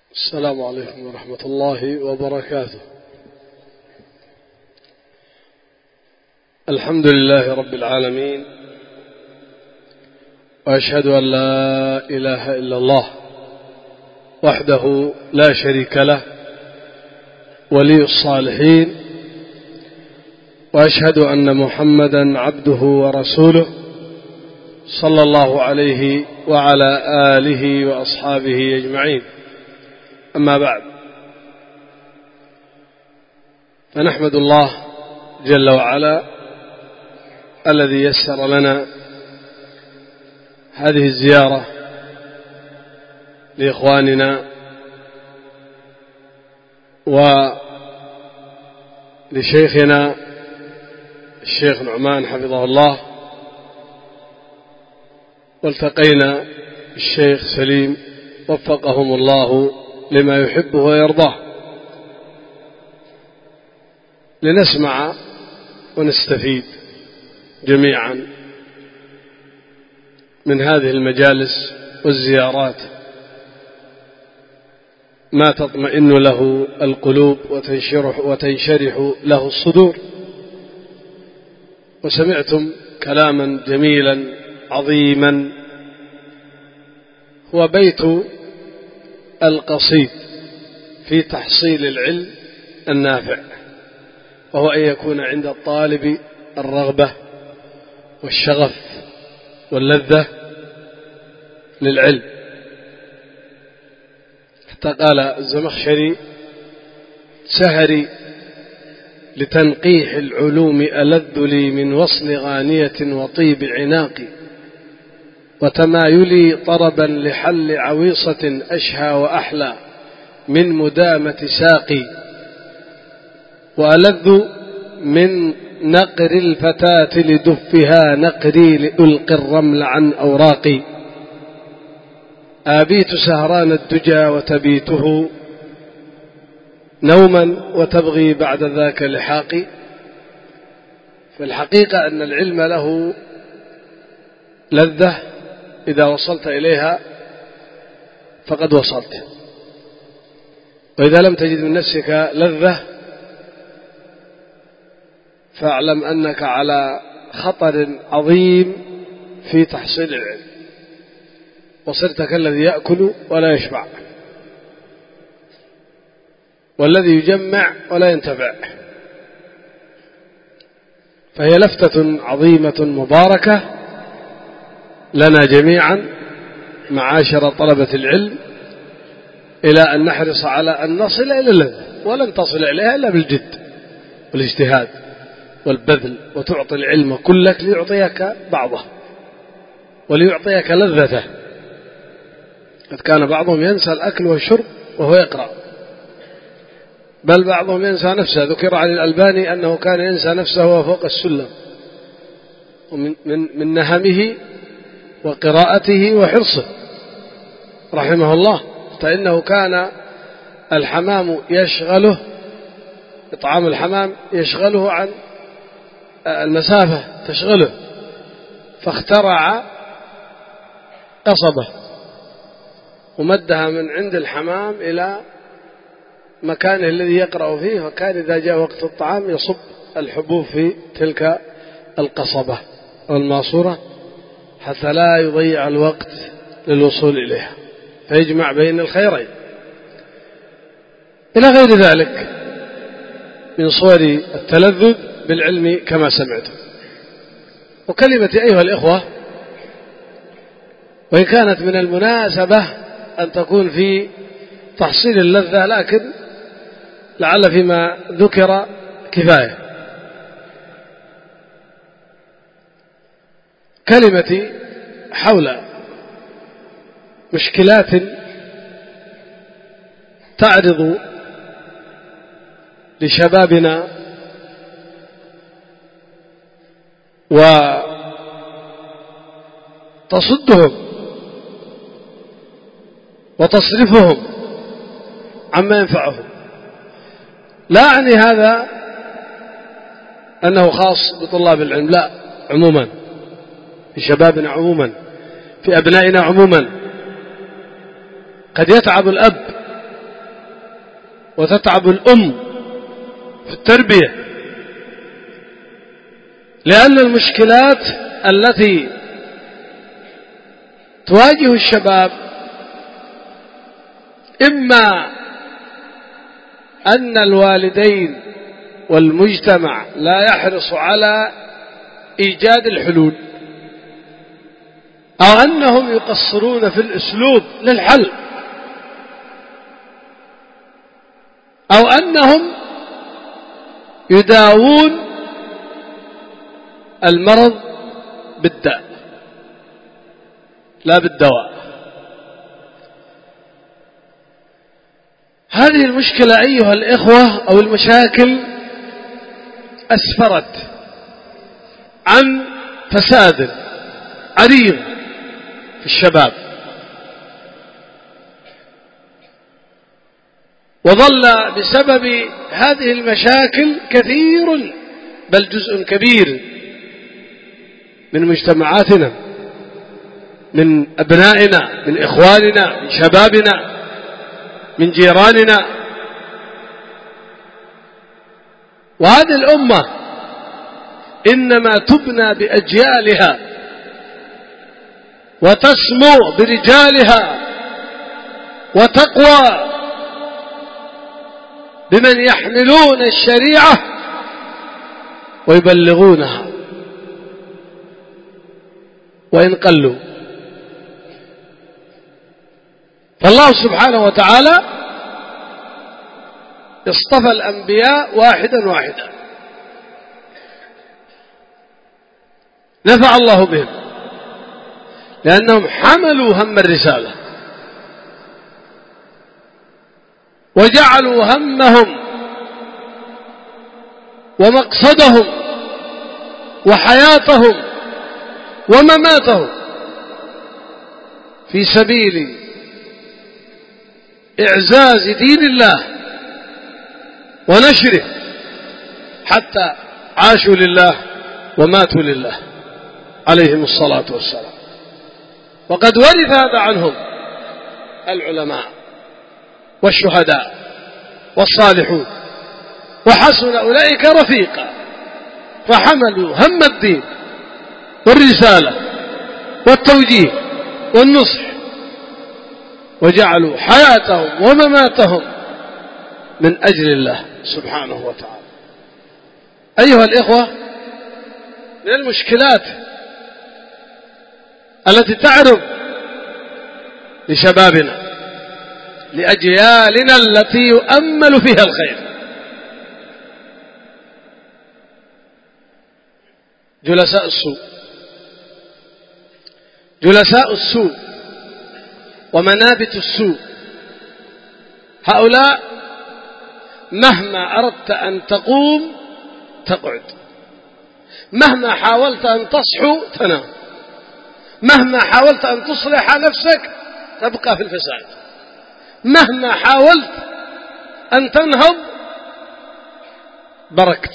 السلام عليكم ورحمة الله وبركاته. الحمد لله رب العالمين، وأشهد أن لا إله إلا الله وحده لا شريك له ولي الصالحين، وأشهد أن محمدا عبده ورسوله صلى الله عليه وعلى آله وأصحابه أجمعين. أما بعد، فنحمد الله جل وعلا الذي يسر لنا هذه الزيارة لإخواننا ولشيخنا الشيخ نعمان حفظه الله، والتقينا الشيخ سليم وفقهم الله لما يحبه ويرضاه، لنسمع ونستفيد جميعا من هذه المجالس والزيارات ما تطمئن له القلوب وتنشرح له الصدور. وسمعتم كلاما جميلا عظيما هو بيت القصيد في تحصيل العلم النافع، وهو أن يكون عند الطالب الرغبة والشغف واللذة للعلم. حتى قال الزمخشري: سهري لتنقيح العلوم ألذ لي من وصل غانية وطيب عناقي، وتمايلي طربا لحل عويصة أشهى وأحلى من مدامة ساقي، وألذ من نقر الفتاة لدفها نقري لألقي الرمل عن أوراقي، آبيت سهران الدجى وتبيته نوما وتبغي بعد ذاك لحاقي. فالحقيقة أن العلم له لذة، إذا وصلت إليها فقد وصلت، وإذا لم تجد من نفسك لذة فاعلم أنك على خطر عظيم في تحصيل العلم، وصرت كالذي يأكل ولا يشبع، والذي يجمع ولا ينتفع. فهي لفتة عظيمة مباركة لنا جميعا معاشر طلبة العلم، إلى أن نحرص على أن نصل إلى اللذة، ولن تصل إليها إلا بالجد والاجتهاد والبذل، وتعطي العلم كلك ليعطيك بعضه وليعطيك لذته. قد كان بعضهم ينسى الأكل والشرب وهو يقرأ، بل بعضهم ينسى نفسه. ذكر عن الألباني أنه كان ينسى نفسه وهو فوق السلم، من نهمه وقراءته وحرصه رحمه الله. فإنه كان الحمام يشغله، إطعام الحمام يشغله عن المسافة تشغله، فاخترع قصبة ومدها من عند الحمام إلى مكانه الذي يقرأ فيه، وكان إذا جاء وقت الطعام يصب الحبوب في تلك القصبة أو الماسورة حتى لا يضيع الوقت للوصول إليها، فيجمع بين الخيرين. إلى غير ذلك من صور التلذذ بالعلم كما سمعتم. وكلمة أيها الإخوة، وإن كانت من المناسبة أن تكون في تحصيل اللذة، لكن لعل فيما ذكر كفاية. كلمتي حول مشكلات تعرض لشبابنا وتصدهم وتصرفهم عما ينفعهم. لا أعني هذا أنه خاص بطلاب العلم، لا، عموما في شبابنا عموما، في أبنائنا عموما. قد يتعب الأب وتتعب الأم في التربية، لأن المشكلات التي تواجه الشباب إما أن الوالدين والمجتمع لا يحرص على إيجاد الحلول، أو أنهم يقصرون في الأسلوب للحل، أو أنهم يداوون المرض بالداء لا بالدواء. هذه المشكلة أيها الإخوة أو المشاكل أسفرت عن فساد عريض في الشباب، وظل بسبب هذه المشاكل كثير بل جزء كبير من مجتمعاتنا، من أبنائنا، من إخواننا، من شبابنا، من جيراننا. وهذه الأمة إنما تبنى بأجيالها وتسمو برجالها وتقوى بمن يحملون الشريعة ويبلغونها وإن قلوا. فالله سبحانه وتعالى اصطفى الأنبياء واحدا واحدا نفع الله بهم، لأنهم حملوا هم الرسالة وجعلوا همهم ومقصدهم وحياتهم ومماتهم في سبيل إعزاز دين الله ونشره، حتى عاشوا لله وماتوا لله عليهم الصلاة والسلام. وقد ورث هذا عنهم العلماء والشهداء والصالحون، وحسن أولئك رفيقا، فحملوا هم الدين والرسالة والتوجيه والنصح، وجعلوا حياتهم ومماتهم من أجل الله سبحانه وتعالى. أيها الإخوة، من المشكلات التي تعرض لشبابنا لأجيالنا التي يؤمل فيها الخير جلساء السوء، جلساء السوء ومنابت السوء. هؤلاء مهما أردت أن تقوم تقعد، مهما حاولت أن تصحو تنام، مهما حاولت أن تصلح نفسك تبقى في الفساد، مهما حاولت أن تنهض بركت.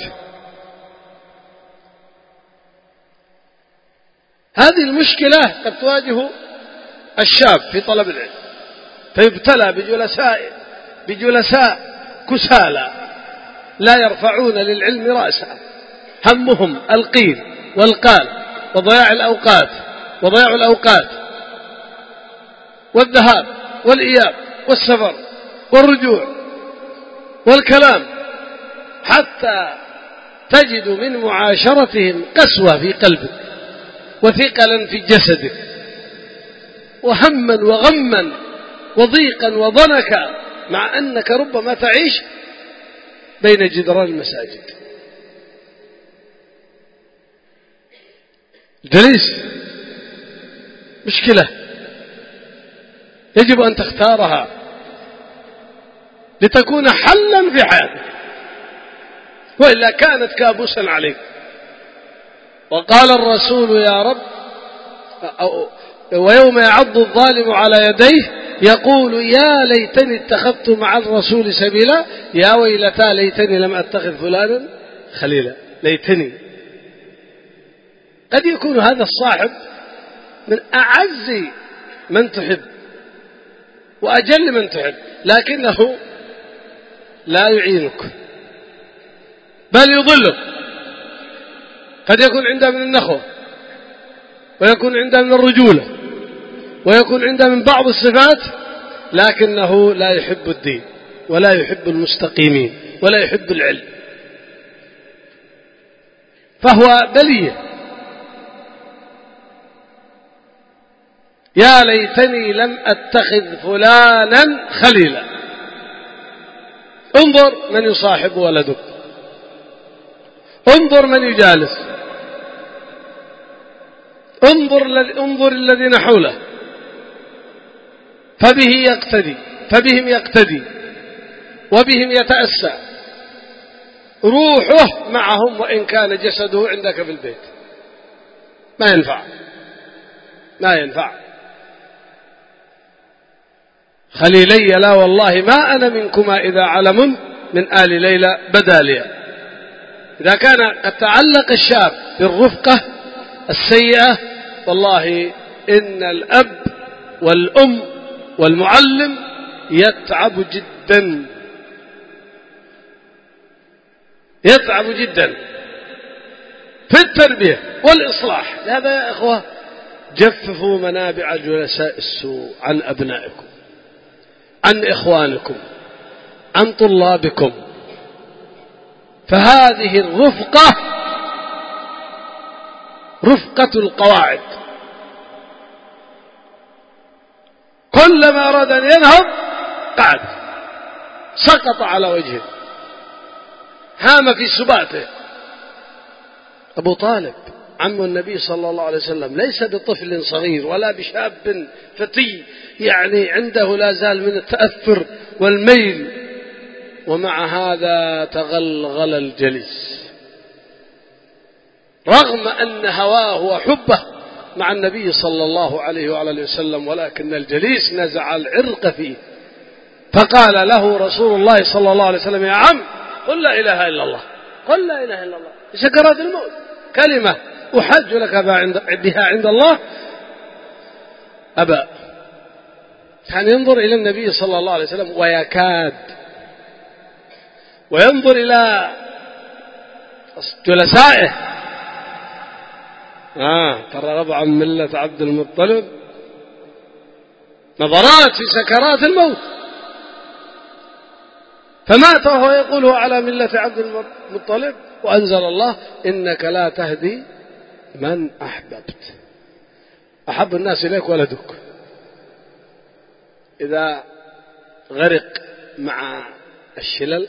هذه المشكلة قد تواجه الشاب في طلب العلم، فيبتلى بجلساء كسالى لا يرفعون للعلم رأسا، همهم القيل والقال وضياع الأوقات والذهاب والإياب والسفر والرجوع والكلام، حتى تجد من معاشرتهم قسوة في قلبك وثقلا في جسدك وهما وغما وضيقا وضنكا، مع أنك ربما تعيش بين جدران المساجد. الجليس مشكلة يجب أن تختارها لتكون حلا في حياتك، وإلا كانت كابوسا عليك. وقال الرسول يا رب ويوم يعض الظالم على يديه يقول يا ليتني اتخذت مع الرسول سبيلا يا ويلتى ليتني لم أتخذ فلانا خليلا. ليتني، قد يكون هذا الصاحب من أعز من تحب وأجل من تحب، لكنه لا يعينك بل يضلك. قد يكون عنده من النخوة، ويكون عنده من الرجولة، ويكون عنده من بعض الصفات، لكنه لا يحب الدين ولا يحب المستقيمين ولا يحب العلم، فهو بلية. يا ليتني لم أتخذ فلانا خليلا. انظر من يصاحب ولدك، انظر من يجالس، انظر الذين حوله، فبهم يقتدي وبهم يتأسى. روحه معهم وإن كان جسده عندك في البيت، ما ينفع. خليلي لا والله ما أنا منكما إذا علم من آل ليلى بدا لي. إذا كان قد تعلق الشاب بالرفقة السيئة، والله إن الأب والأم والمعلم يتعب جدا في التربية والإصلاح. لهذا يا إخوة جففوا منابع جلساء السوء عن أبنائكم، عن إخوانكم، عن طلابكم. فهذه الرفقة رفقة القواعد، كلما أراد أن ينهض قعد، سقط على وجهه، هام في سباته. أبو طالب عم النبي صلى الله عليه وسلم ليس بطفل صغير ولا بشاب فتي، يعني عنده لا زال من التأثر والميل، ومع هذا تغلغل الجليس رغم أن هواه وحبه مع النبي صلى الله عليه وعلى وسلم، ولكن الجليس نزع العرق فيه. فقال له رسول الله صلى الله عليه وسلم: يا عم قل لا إله إلا الله، قل لا إله إلا الله، سكرات الموت كلمة أحج لك بها عند الله. أبى. كان ينظر إلى النبي صلى الله عليه وسلم ويكاد، وينظر إلى جلسائه. ترغب عن ملة عبد المطلب، نظرات في سكرات الموت. فمات وهو يقول على ملة عبد المطلب، وأنزل الله: إنك لا تهدي من أحببت. أحب الناس إليك ولدك، إذا غرق مع الشلل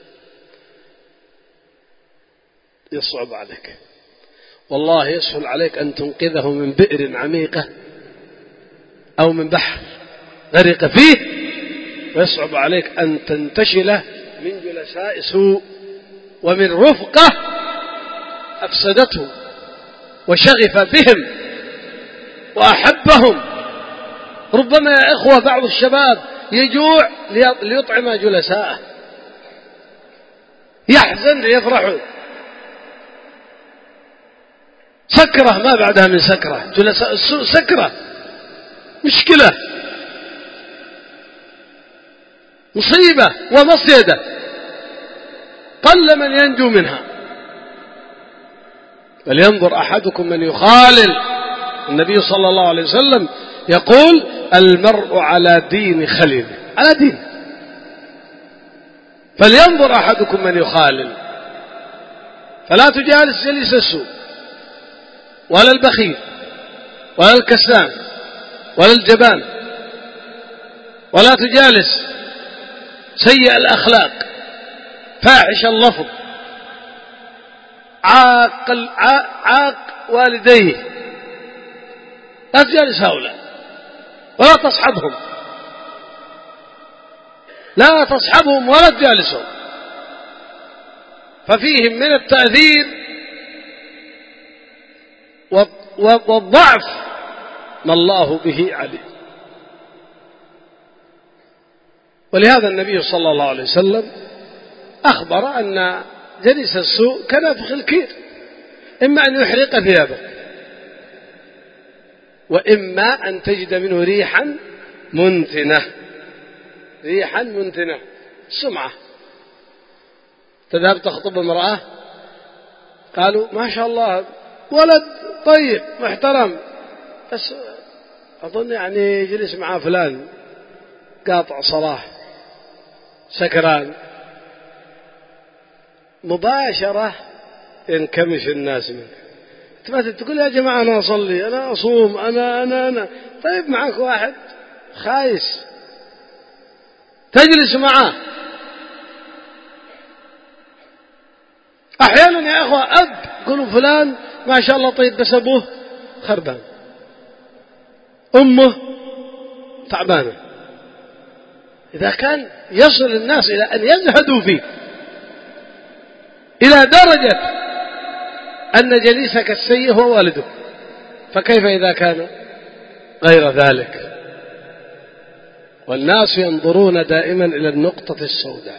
يصعب عليك، والله يسهل عليك أن تنقذه من بئر عميقة أو من بحر غرق فيه، ويصعب عليك أن تنتشله من جلساء سوء ومن رفقة أفسدته وشغف بهم وأحبهم. ربما يا إخوة بعض الشباب يجوع ليطعم جلساءه، يحزن ليفرحوا. سكرة ما بعدها من سكرة، جلساء السوء سكرة، مشكلة، مصيبة ومصيدة، قل من ينجو منها. فلينظر أحدكم من يخالل. النبي صلى الله عليه وسلم يقول: المرء على دين خليله، على دين. فلينظر أحدكم من يخالل، فلا تجالس جليس السوء ولا البخيل ولا الكسلان ولا الجبان، ولا تجالس سيء الأخلاق فاحش اللفظ عاق والديه. لا تجالس هؤلاء ولا تصحبهم، لا تصحبهم ولا تجالسهم، ففيهم من التأثير والضعف ما الله به عليم. ولهذا النبي صلى الله عليه وسلم أخبر أن جليس السوء كنفخ الكير، إما أن يحرق ثيابك، وإما أن تجد منه ريحا منتنة، ريحا منتنة، سمعة تذهب تخطب امرأة قالوا ما شاء الله ولد طيب محترم، بس أظن يعني جلس مع فلان قاطع صلاة سكران، مباشرة ينكمش الناس منك. تبات تقول يا جماعة أنا أصلي أنا أصوم أنا طيب معك واحد خايس تجلس معه. أحيانا يا أخوة أب يقولوا فلان ما شاء الله طيب بس أبوه خربان، أمه تعبانة. إذا كان يصل الناس إلى أن يزهدوا فيه إلى درجة أن جليسك السيء هو والدك، فكيف إذا كان غير ذلك؟ والناس ينظرون دائما إلى النقطة السوداء.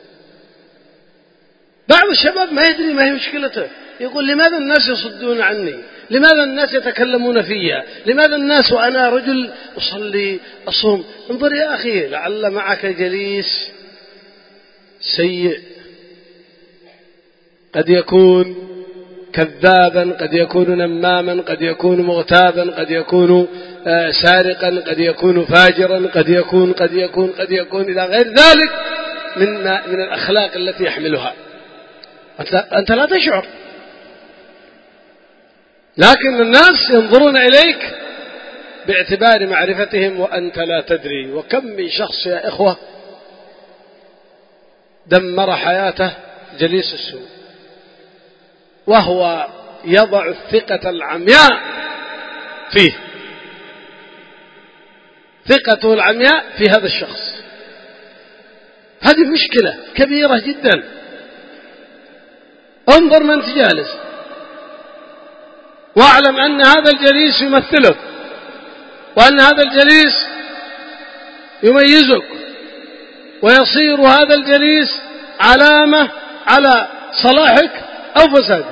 بعض الشباب ما يدري ما هي مشكلته، يقول لماذا الناس يصدون عني، لماذا الناس يتكلمون فيها، لماذا الناس وأنا رجل أصلي أصوم. انظر يا أخي، لعل معك جليس سيء، قد يكون كذابا، قد يكون نماما، قد يكون مغتابا، قد يكون سارقا، قد يكون فاجرا، قد يكون إلى غير ذلك من الأخلاق التي يحملها. أنت لا تشعر، لكن الناس ينظرون إليك باعتبار معرفتهم وأنت لا تدري. وكم من شخص يا إخوة دمر حياته جليس السوء، وهو يضع الثقة العمياء فيه، ثقته العمياء في هذا الشخص. هذه مشكلة كبيرة جدا. انظر من تجالس، واعلم أن هذا الجليس يمثلك، وأن هذا الجليس يميزك، ويصير هذا الجليس علامة على صلاحك أو فسادك.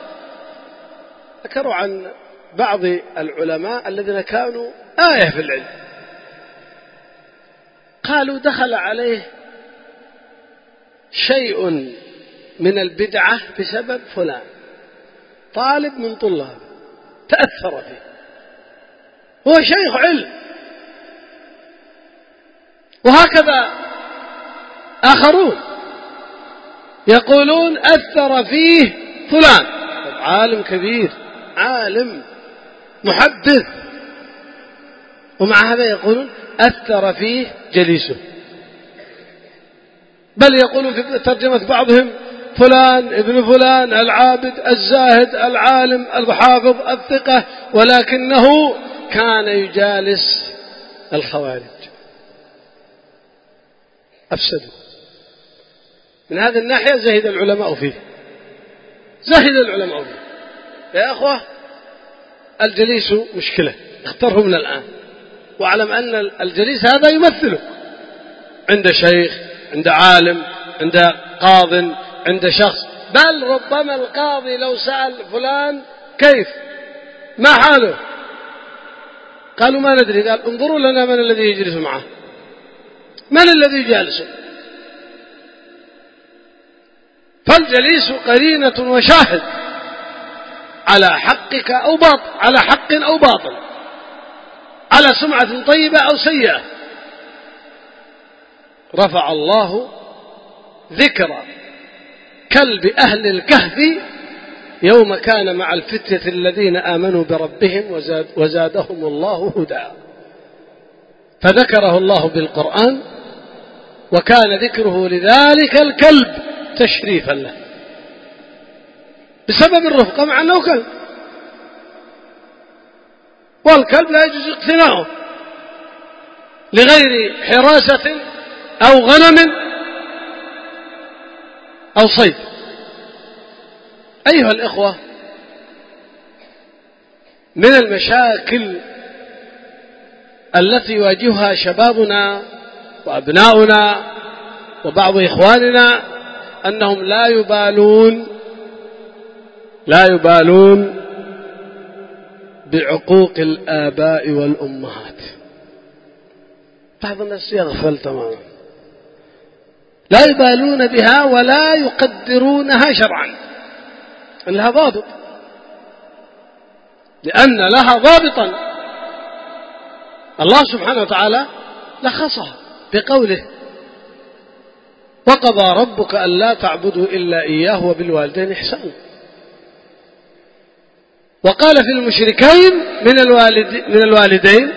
ذكروا عن بعض العلماء الذين كانوا آية في العلم، قالوا دخل عليه شيء من البدعة بسبب فلان، طالب من طلاب تأثر فيه، هو شيخ علم. وهكذا آخرون يقولون أثر فيه فلان، عالم كبير، عالم محدث، ومع هذا يقولون أثر فيه جليسه. بل يقولون في ترجمة بعضهم فلان ابن فلان العابد الزاهد العالم الحافظ الثقة، ولكنه كان يجالس الخوارج، أفسدوا. من هذه الناحية زهد العلماء فيه، زهد العلماء فيه. يا أخوة الجليس مشكلة، اختره من الآن، واعلم أن الجليس هذا يمثله عند شيخ، عند عالم، عند قاض، عند شخص. بل ربما القاضي لو سأل فلان كيف ما حاله، قالوا ما ندري، قال انظروا لنا من الذي يجلس معه، من الذي جالسه. فالجليس قرينة وشاهد على حقك أو باطل، على حق أو باطل، على سمعة طيبة أو سيئة. رفع الله ذكر كلب أهل الكهف يوم كان مع الفتية الذين آمنوا بربهم وزادهم الله هدى، فذكره الله بالقرآن، وكان ذكره لذلك الكلب تشريفا له بسبب الرفقة مع أنه كلب، والكلب لا يجوز اقتناؤه لغير حراسة أو غنم أو صيد. أيها الإخوة، من المشاكل التي يواجهها شبابنا وأبناؤنا وبعض إخواننا أنهم لا يبالون بعقوق الآباء والأمهات. بعض الناس يغفل تماما، لا يبالون بها ولا يقدرونها شرعا، لها ضابط، لأن لها ضابطا الله سبحانه وتعالى لخصها بقوله: وقضى ربك ألا تعبدوا إلا إياه وبالوالدين إحسانا. وقال في المشركين من الوالدين: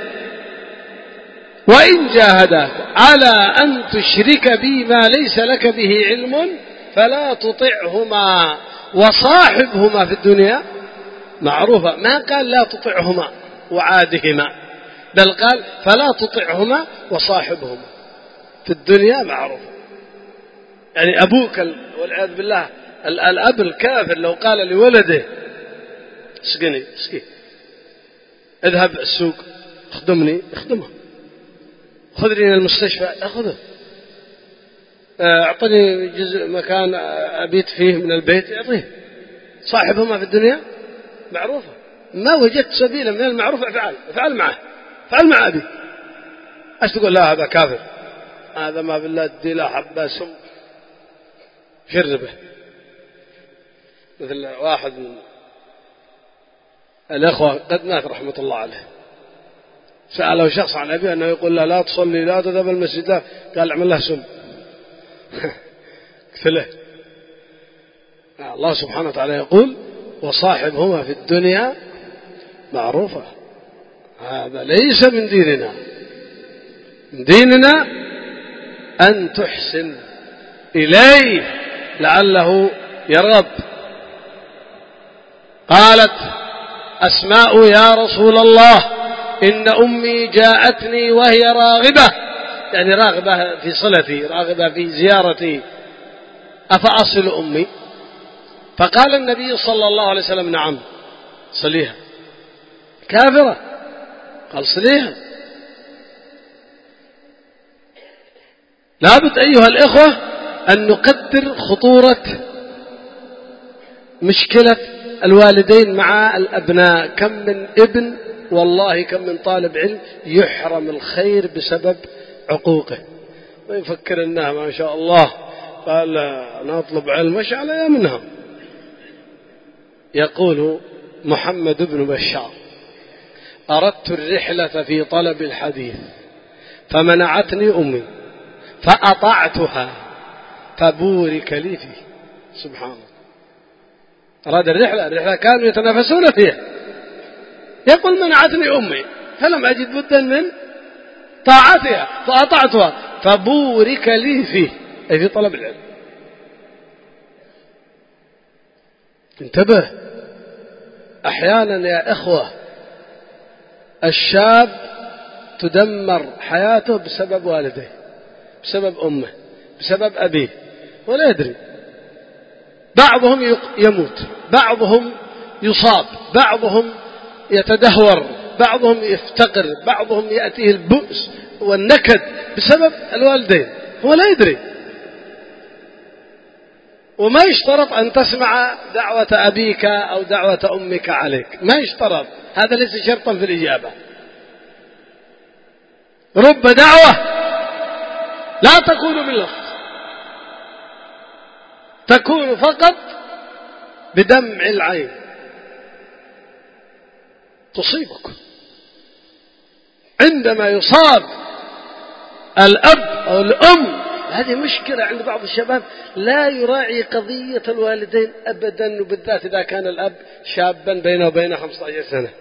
وإن جاهداك على أن تشرك بي ما ليس لك به علم فلا تطعهما وصاحبهما في الدنيا معروفة. ما قال لا تطعهما وعادهما، بل قال فلا تطعهما وصاحبهما في الدنيا معروفة. يعني أبوك والعياذ بالله الأب الكافر لو قال لولده: اسقني، اذهب السوق، اخدمني، اخدمه، خذني إلى المستشفى، أخذه، أعطني جزء مكان أبيت فيه من البيت، يعطيه. صاحبهما في الدنيا معروفة. ما وجدت سبيلا من المعروف افعل معه، افعل مع أبي. أش تقول لا هذا كافر، هذا ما بالله ادي له حبة سم شربه. مثل واحد من الأخوة قد مات رحمة الله عليه، سأله شخص عن أبيه أنه يقول له لا تصلي، لا تذهب المسجد، لا، قال اعمل له سم قتله. الله سبحانه وتعالى يقول: وصاحبهما في الدنيا معروفة. هذا ليس من ديننا. من ديننا أن تحسن إليه لعله يرغب. قالت أسماء: يا رسول الله إن أمي جاءتني وهي راغبة، يعني راغبة في صلتي، راغبة في زيارتي، أفأصل أمي؟ فقال النبي صلى الله عليه وسلم: نعم صليها. كافرة، قال صليها. لابد أيها الإخوة أن نقدر خطورة مشكلة الوالدين مع الأبناء. كم من ابن والله كم من طالب علم يحرم الخير بسبب عقوقه، ويفكر أنها ما شاء الله قال أنا أطلب علم مش على منها. يقول محمد بن بشار: أردت الرحلة في طلب الحديث فمنعتني أمي فأطعتها فبورك لي فيه. سبحان الله، أراد الرحلة كانوا يتنافسون فيها، يقول منعتني أمي فلم أجد بدا من طاعتها فأطعتها فبورك لي فيه، أي في طلب العلم. انتبه، أحيانا يا إخوة الشاب تدمر حياته بسبب والديه، بسبب أمه، بسبب أبيه، ولا يدري. بعضهم يموت، بعضهم يصاب، بعضهم يتدهور، بعضهم يفتقر، بعضهم يأتيه البؤس والنكد بسبب الوالدين، هو لا يدري. وما يشترط أن تسمع دعوة أبيك أو دعوة أمك عليك، ما يشترط، هذا ليس شرطا في الإجابة. رب دعوة لا تكون باللفظ، تكون فقط بدمع العين، تصيبك. عندما يصاب الأب أو الأم، هذه مشكلة عند بعض الشباب، لا يراعي قضية الوالدين أبدا، وبالذات إذا كان الأب شابا بينه وبينه 15 سنة،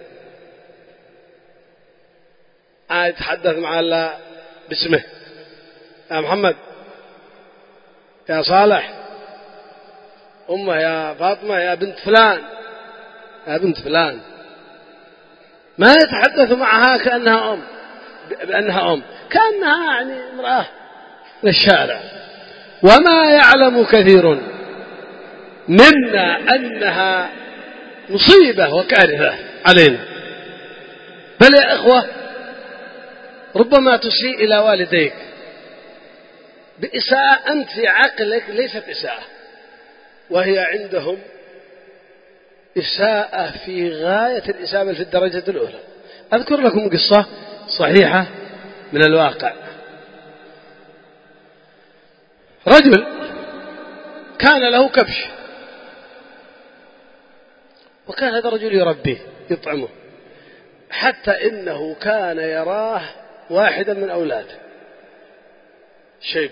يتحدث مع الله باسمه: يا محمد، يا صالح، أمه يا فاطمة، يا بنت فلان، يا بنت فلان. ما يتحدث معها كأنها أم، بأنها أم، كأنها يعني امرأة من الشارع. وما يعلم كثير منا أنها مصيبة وكارثة علينا. بل يا إخوة ربما تسيء إلى والديك بإساءة أنت في عقلك ليست إساءة، وهي عندهم إساءة في غاية الإساءة في الدرجة الأولى. أذكر لكم قصة صحيحة من الواقع. رجل كان له كبش، وكان هذا الرجل يربيه يطعمه، حتى إنه كان يراه واحدا من أولاده شيبة،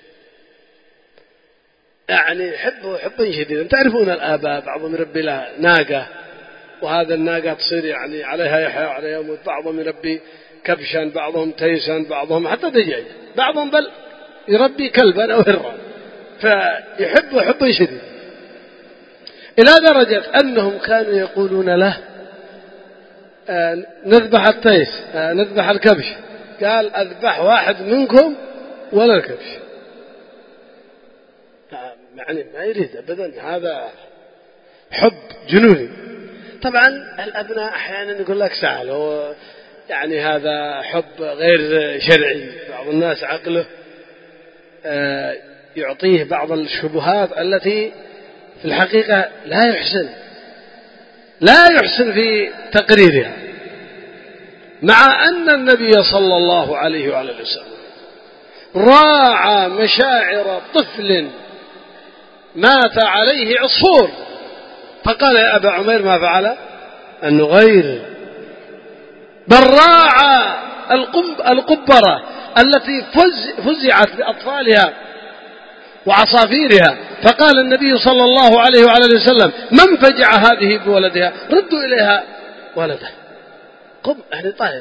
يعني يحبه حبا شديدا. تعرفون الآباء بعضهم يربي له ناقة، وهذا الناقة تصير يعني عليها يحيى وعليها يموت، بعضهم يربي كبشا، بعضهم تيسا، بعضهم حتى دجاج، بعضهم بل يربي كلبا أو هرا، فيحبه حبا شديدا، إلى درجة أنهم كانوا يقولون له نذبح التيس، نذبح الكبش، قال أذبح واحد منكم ولا الكبش، يعني ما يريد أبدا، هذا حب جنوني. طبعا الأبناء أحيانا يقول لك سهل، يعني هذا حب غير شرعي، بعض الناس عقله يعطيه بعض الشبهات التي في الحقيقة لا يحسن في تقريرها، مع أن النبي صلى الله عليه وعلى وسلم راعى مشاعر طفل مات عليه عصفور، فقال يا أبا عمير ما فعل النغير، بل راعى القبرة التي فزعت بأطفالها وعصافيرها، فقال النبي صلى الله عليه وعلى وسلم من فجع هذه بولدها ردوا إليها ولده. قم أهل طاهر،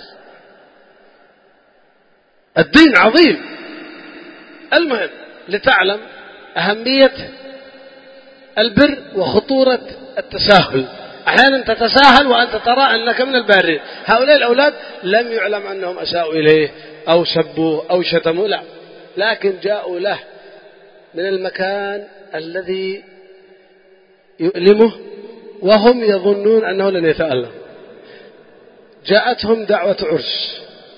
الدين عظيم. المهم لتعلم أهمية البر وخطورة التساهل. أحيانا تتساهل وأنت ترى أنك من البارين. هؤلاء الأولاد لم يعلم أنهم أساءوا إليه أو سبوه أو شتموا، لا، لكن جاءوا له من المكان الذي يؤلمه وهم يظنون أنه لن يتألم. جاءتهم دعوة عرس،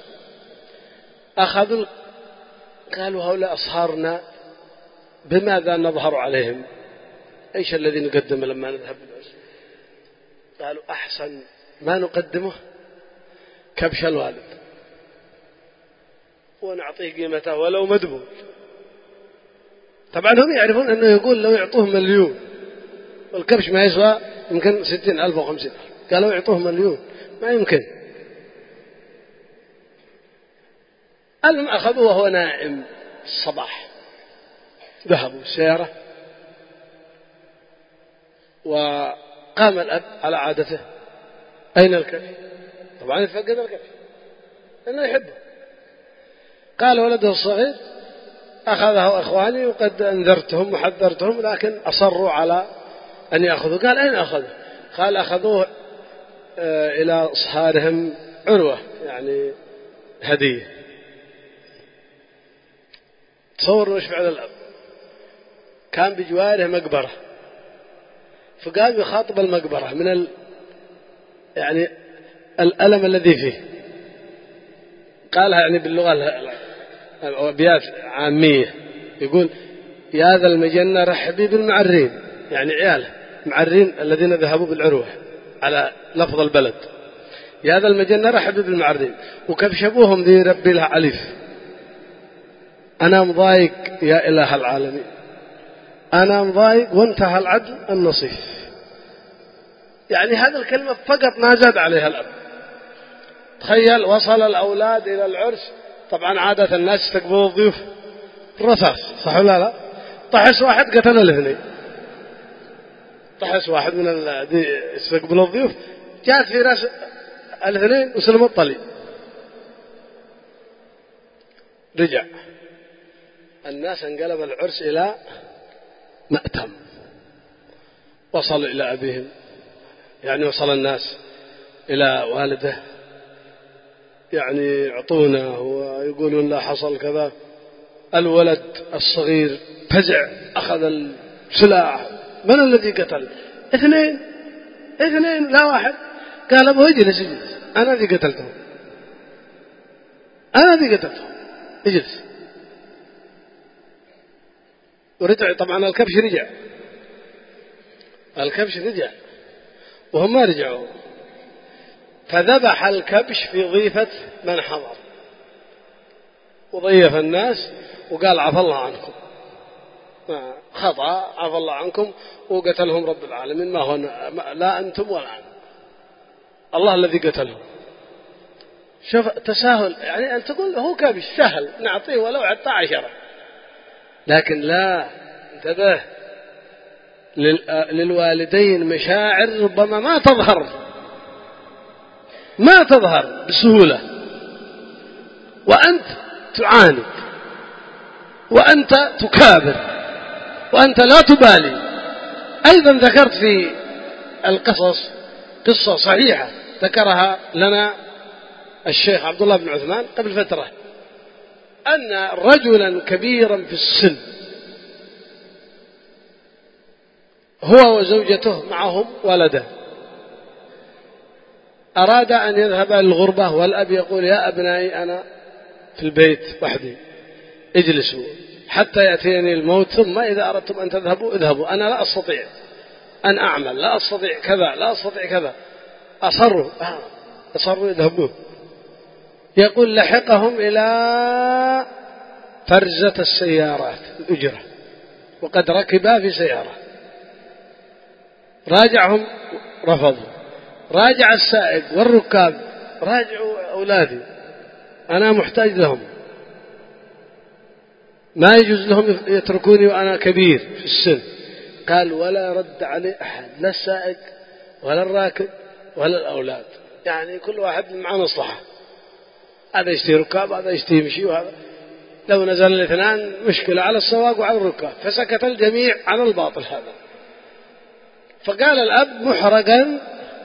قالوا هؤلاء أصهارنا بماذا نظهر عليهم؟ إيش الذي نقدمه لما نذهب بالعرس؟ قالوا أحسن ما نقدمه كبش الوالد، ونعطيه قيمته ولو مدبوج. طبعا هم يعرفون أنه يقول لو يعطوه 1,000,000 والكبش ما يسوى يمكن 60,000 أو 50,000، قالوا يعطوه 1,000,000 ما يمكن. المهم أخذوه وهو نائم الصباح، ذهبوا سيارة، وقام الأب على عادته أين الكبش؟ طبعا يتفقد الكبش لأنه يحبه. قال ولده الصغير أخذه أخواني وقد أنذرتهم وحذرتهم لكن أصروا على أن يأخذوا. قال أين أخذوا؟ قال أخذوه إلى أصهارهم عروة، يعني هدية. تصوروا ايش فعل الأب. كان بجواره مقبرة، فقام يخاطب المقبرة من يعني الألم الذي فيه. قالها يعني باللغة الأبيات عامية، يقول يا ذا المجنة رحبي بالمعرين، يعني عياله معرين الذين ذهبوا بالعروة على لفظ البلد. يا ذا المجنة رحبي بالمعرين، وكبشبوهم ذي ربي لها عليف، أنا مضايق يا إله العالمين، أنا مضايق وانتهى العدل النصيف. يعني هذه الكلمة فقط ما زاد عليها الأب. تخيل وصل الأولاد إلى العرس، طبعا عادة الناس يستقبلوا الضيوف الرصاص، صح ولا لا؟ طحس واحد قتل الاثنين، طحس واحد من الذي يستقبلوا الضيوف جاءت في رأس الاثنين وسلم الطلي. رجع الناس، انقلب العرس إلى مأتم، وصلوا إلى أبيهم، يعني وصل الناس إلى والده، يعني يعطونه ويقولون لا حصل كذا. الولد الصغير فزع، أخذ السلاح، من الذي قتل؟ اثنين لا واحد. قال أبوه اجلس أنا ذي قتلتهم، اجلس. ورجع طبعا الكبش رجع وهم ما رجعوا، فذبح الكبش في ضيفة من حضر وضيف الناس وقال عفى الله عنكم. خطأ عفى الله عنكم وقتلهم رب العالمين، ما هو لا أنتم ولا أنا، الله الذي قتلهم. شوف تساهل، يعني أن تقول هو كبش سهل نعطيه ولو حتى 10، لكن لا، انتبه، للوالدين مشاعر ربما ما تظهر بسهولة، وأنت تعاند وأنت تكابر وأنت لا تبالي. أيضا ذكرت في القصص قصة صحيحة ذكرها لنا الشيخ عبد الله بن عثمان قبل فترة، أن رجلا كبيرا في السن هو وزوجته معهم ولدا، أراد أن يذهب للغربة، والأب يقول يا أبنائي أنا في البيت وحدي، اجلسوا حتى يأتيني الموت، ثم إذا أردتم أن تذهبوا اذهبوا، أنا لا أستطيع أن أعمل، لا أستطيع كذا، لا أستطيع كذا. أصروا يذهبون. يقول لحقهم إلى فرزة السيارات الأجرة، وقد ركبا في سيارة، راجعهم رفضوا، راجع السائق والركاب، راجعوا أولادي أنا محتاج لهم، ما يجوز لهم يتركوني وأنا كبير في السن. قال ولا رد عليه أحد، لا السائق ولا الراكب ولا الأولاد، يعني كل واحد مع مصلحة، هذا يشتري ركاب هذا يشتري يمشي، وهذا لو نزل الاثنان مشكلة على السواق وعلى الركاب، فسكت الجميع عن الباطل هذا. فقال الأب محرقا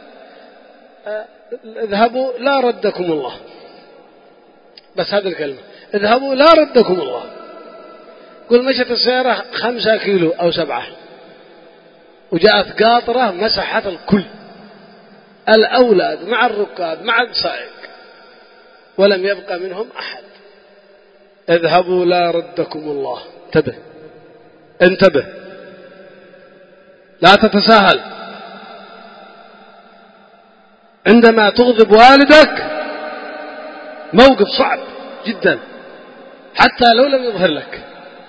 اذهبوا لا ردكم الله، بس هذه الكلمة، اذهبوا لا ردكم الله. قل مشت السيارة 5 كيلو أو 7، وجاءت قاطرة مسحت الكل، الأولاد مع الركاب مع السائق، ولم يبقى منهم أحد. اذهبوا لا ردكم الله. انتبه، لا تتساهل. عندما تغضب والدك موقف صعب جدا، حتى لو لم يظهر لك،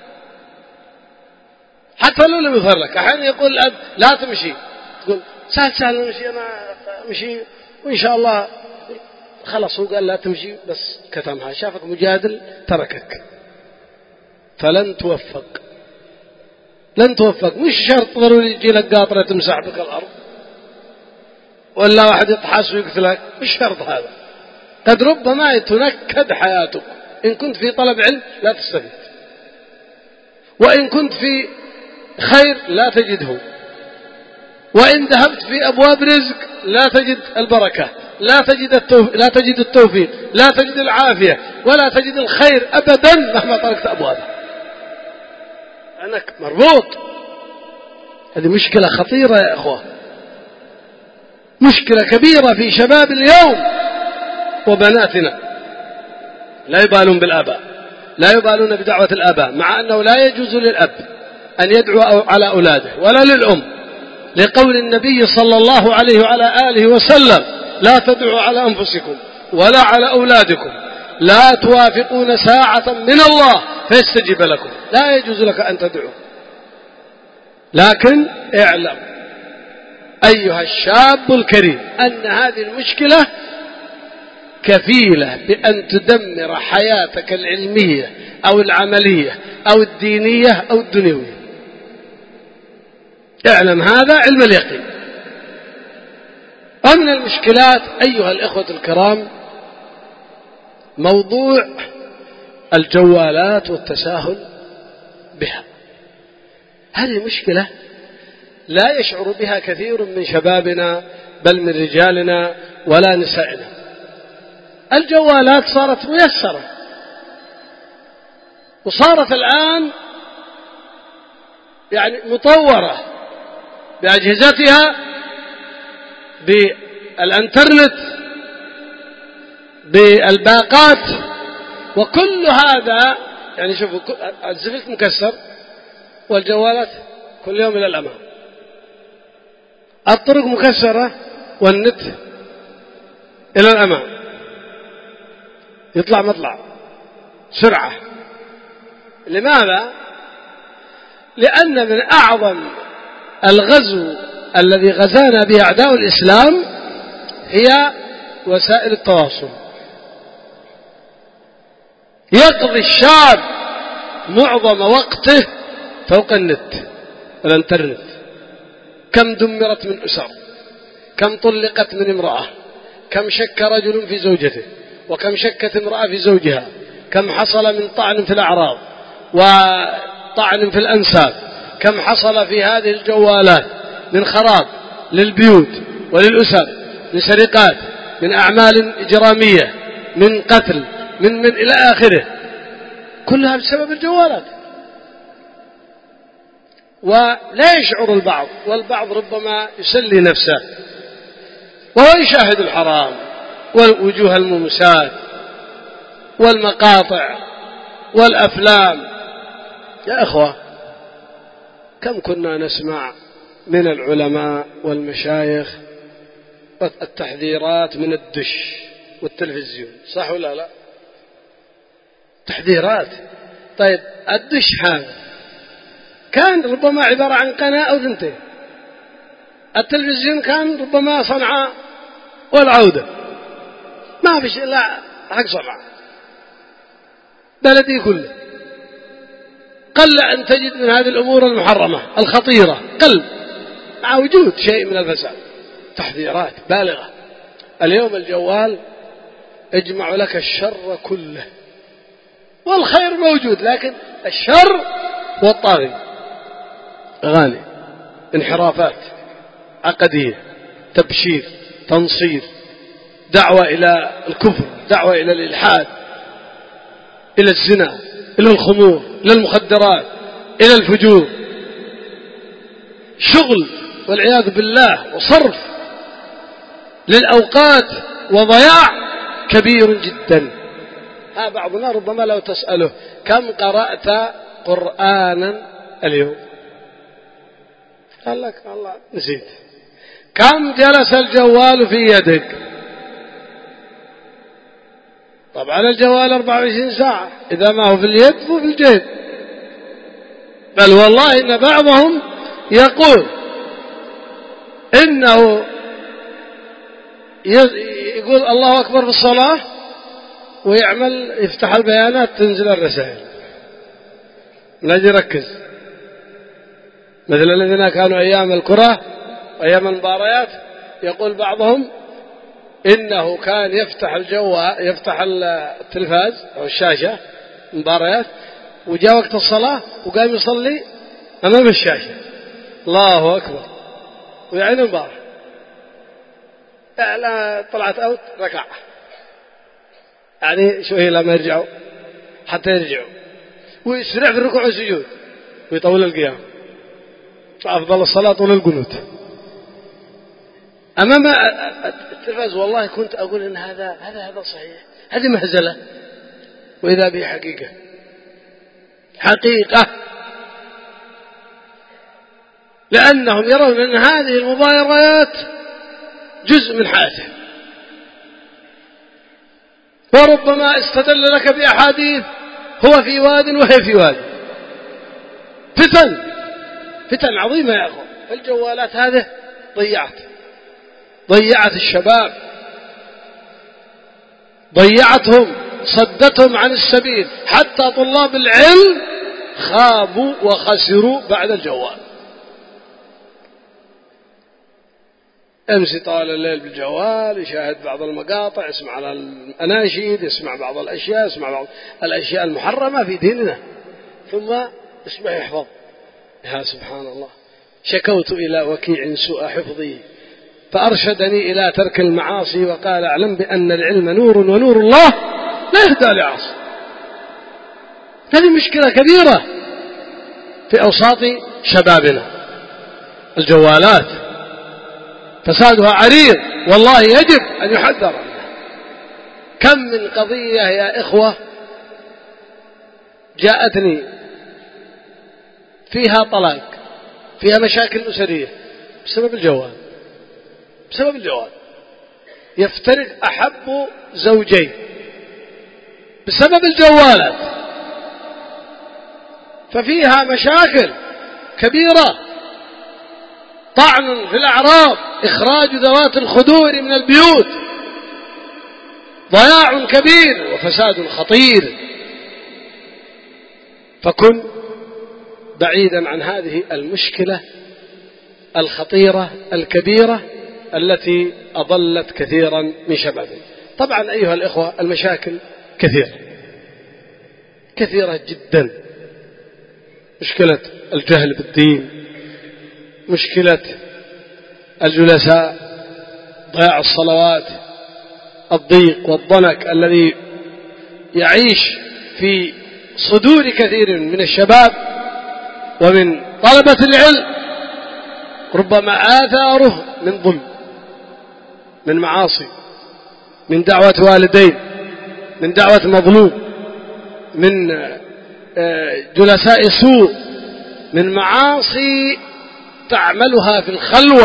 أحيانا يقول الأب لا تمشي، تقول سهل نمشي، أنا أمشي وإن شاء الله خلاص. هو قال لا تمشي بس كتمها، شافك مجادل تركك، فلن توفق. مش شرط ضروري يجي لك قاطرة تمسح بك الأرض، ولا واحد يطحس ويقتلك، مش شرط هذا. قد ربما تنكد حياتك. إن كنت في طلب علم لا تستفيد، وإن كنت في خير لا تجده، وإن ذهبت في أبواب رزق لا تجد البركة، لا تجد التوفيق، لا تجد العافية، ولا تجد الخير أبدا مهما تركت أبوابه، أنك مربوط. هذه مشكلة خطيرة يا أخوة، مشكلة كبيرة في شباب اليوم وبناتنا. لا يبالون بالآباء، لا يبالون بدعوة الآباء، مع أنه لا يجوز للأب أن يدعو على أولاده ولا للأم، لقول النبي صلى الله عليه وعلى آله وسلم لا تدعوا على أنفسكم ولا على أولادكم، لا توافقون ساعة من الله فيستجيب لكم، لا يجوز لك أن تدعو. لكن اعلم أيها الشاب الكريم أن هذه المشكلة كفيلة بأن تدمر حياتك العلمية أو العملية أو الدينية أو الدنيوية. اعلم هذا علم اليقين. ومن المشكلات أيها الإخوة الكرام موضوع الجوالات والتساهل بها. هذه مشكلة لا يشعر بها كثير من شبابنا بل من رجالنا ولا نسائنا. الجوالات صارت ميسرة، وصارت الآن يعني مطورة بأجهزتها، بالإنترنت، بالباقات، وكل هذا يعني شوفوا الزفت مكسر والجوالات كل يوم إلى الأمام، الطرق مكسرة والنت إلى الأمام، يطلع مطلع سرعة. لماذا؟ لأن من أعظم الغزو الذي غزانا به أعداء الإسلام هي وسائل التواصل. يقضي الشاب معظم وقته فوق النت والإنترنت. كم دمرت من أسر، كم طلقت من امرأة، كم شك رجل في زوجته، وكم شكت امرأة في زوجها، كم حصل من طعن في الأعراض وطعن في الأنساب، كم حصل في هذه الجوالات من خراب للبيوت وللأسر، من سرقات، من أعمال إجرامية، من قتل، من إلى آخره، كلها بسبب الجوالات. ولا يشعر البعض، والبعض ربما يسلي نفسه وهو يشاهد الحرام والوجوه الممسات والمقاطع والأفلام. يا أخوة، كم كنا نسمع من العلماء والمشايخ التحذيرات من الدش والتلفزيون، صح ولا لا؟ تحذيرات. طيب الدش هذا كان ربما عبارة عن قناة أو ثنتين، التلفزيون كان ربما صنعاء والعودة، ما في شيء لا حق صنعاء، بلدي كله. قل أن تجد من هذه الأمور المحرمة الخطيرة، قل، مع وجود شيء من الفساد. تحذيرات بالغة. اليوم الجوال يجمع لك الشر كله، والخير موجود، لكن الشر والطاغي، أغاني، انحرافات عقدية، تبشير، تنصير، دعوة إلى الكفر، دعوة إلى الإلحاد، إلى الزنا، إلى الخمور، إلى المخدرات، إلى الفجور، شغل والعياذ بالله، وصرف للأوقات وضياع كبير جدا. ها بعضنا ربما لو تسأله كم قرأت قرآنا اليوم، قال لك والله نسيت. كم جلس الجوال في يدك؟ طبعا الجوال 24 ساعة، إذا ما هو في اليد فهو في الجيب. بل والله إن بعضهم يقول إنه يقول الله أكبر في الصلاة ويعمل يفتح البيانات تنزل الرسائل، نجي ركز، مثل الذين كانوا أيام الكرة أيام المباريات. يقول بعضهم إنه كان يفتح الجوال، يفتح التلفاز أو الشاشة المباريات، وجاء وقت الصلاة وقام يصلي أمام الشاشة، الله أكبر، ويعين المباراة، لا طلعت أوت ركع، يعني شوية لما يرجعوا حتى يرجعوا، ويسرع في الركوع والسجود، ويطول القيام، فأفضل الصلاة طول القنوت أمام التلفاز. والله كنت أقول إن هذا صحيح، هذه مهزلة، وإذا به حقيقة، لأنهم يرون أن هذه المباريات جزء من حياتهم، وربما استدل لك بأحاديث هو في واد وهي في واد. فتن عظيمة يا أخوة. الجوالات هذه ضيعت الشباب، ضيعتهم، صدتهم عن السبيل، حتى طلاب العلم خابوا وخسروا بعد الجوال. امسي طال الليل بالجوال، يشاهد بعض المقاطع، يسمع على الأناشيد، يسمع بعض الأشياء، يسمع بعض الأشياء المحرمة في ديننا، ثم يصبح يحفظ. يا سبحان الله، شكوت إلى وكيع سوء حفظي فأرشدني إلى ترك المعاصي، وقال أعلم بأن العلم نور، ونور الله لا يهدى لعاصي. هذه مشكلة كبيرة في أوساط شبابنا. الجوالات فسادها عريض، والله يجب أن يحذر عنها. كم من قضية يا إخوة جاءتني فيها طلاق، فيها مشاكل أسرية بسبب الجوال. يفترق أحب زوجين بسبب الجوالات، ففيها مشاكل كبيرة، طعن في الأعراض، إخراج ذوات الخدور من البيوت، ضياع كبير وفساد خطير. فكن بعيدا عن هذه المشكلة الخطيرة الكبيرة التي أضلت كثيرا من شبابنا. طبعا أيها الإخوة المشاكل كثيرة جدا. مشكلة الجهل بالدين، مشكلة الجلساء، ضياع الصلوات، الضيق والضنك الذي يعيش في صدور كثير من الشباب ومن طلبة العلم، ربما آثاره من ظلم، من معاصي، من دعوة والدين، من دعوة مظلوم، من جلساء سوء، من معاصي تعملها في الخلوة.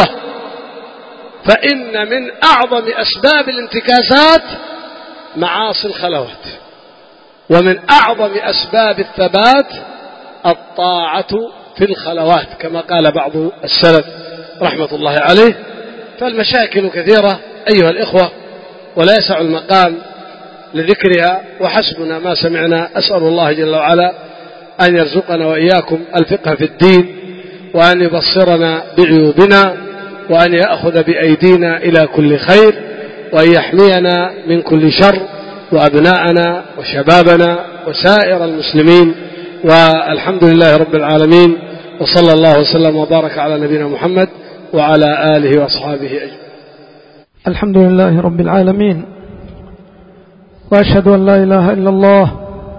فإن من أعظم أسباب الانتكاسات معاصي الخلوات، ومن أعظم أسباب الثبات الطاعة في الخلوات كما قال بعض السلف رحمة الله عليه. فالمشاكل كثيرة أيها الإخوة ولا يسع المقام لذكرها، وحسبنا ما سمعنا. أسأل الله جل وعلا أن يرزقنا وإياكم الفقه في الدين، وأن يبصرنا بعيوبنا، وأن يأخذ بأيدينا إلى كل خير، وأن يحمينا من كل شر، وأبناءنا وشبابنا وسائر المسلمين. والحمد لله رب العالمين، وصلى الله وسلم وبارك على نبينا محمد وعلى آله وأصحابه أجمعين. الحمد لله رب العالمين، وأشهد أن لا إله إلا الله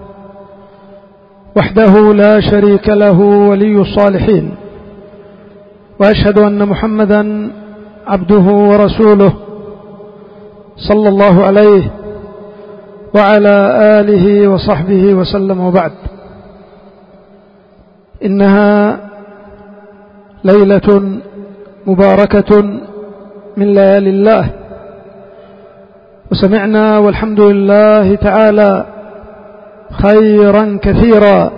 وحده لا شريك له ولي الصالحين، وأشهد أن محمدا عبده ورسوله صلى الله عليه وعلى آله وصحبه وسلم. وبعد، إنها ليلة مباركة من ليالي الله، وسمعنا والحمد لله تعالى خيرا كثيرا.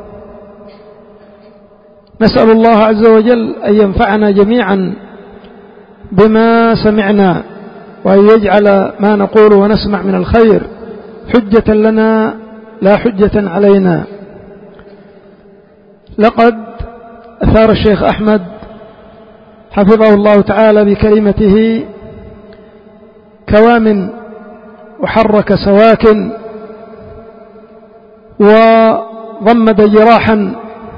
نسأل الله عز وجل أن ينفعنا جميعا بما سمعنا، وأن يجعل ما نقول ونسمع من الخير حجة لنا لا حجة علينا. لقد أثار الشيخ أحمد حفظه الله تعالى بكلمته كوام، وحرك سواكن، وضمد جراحا،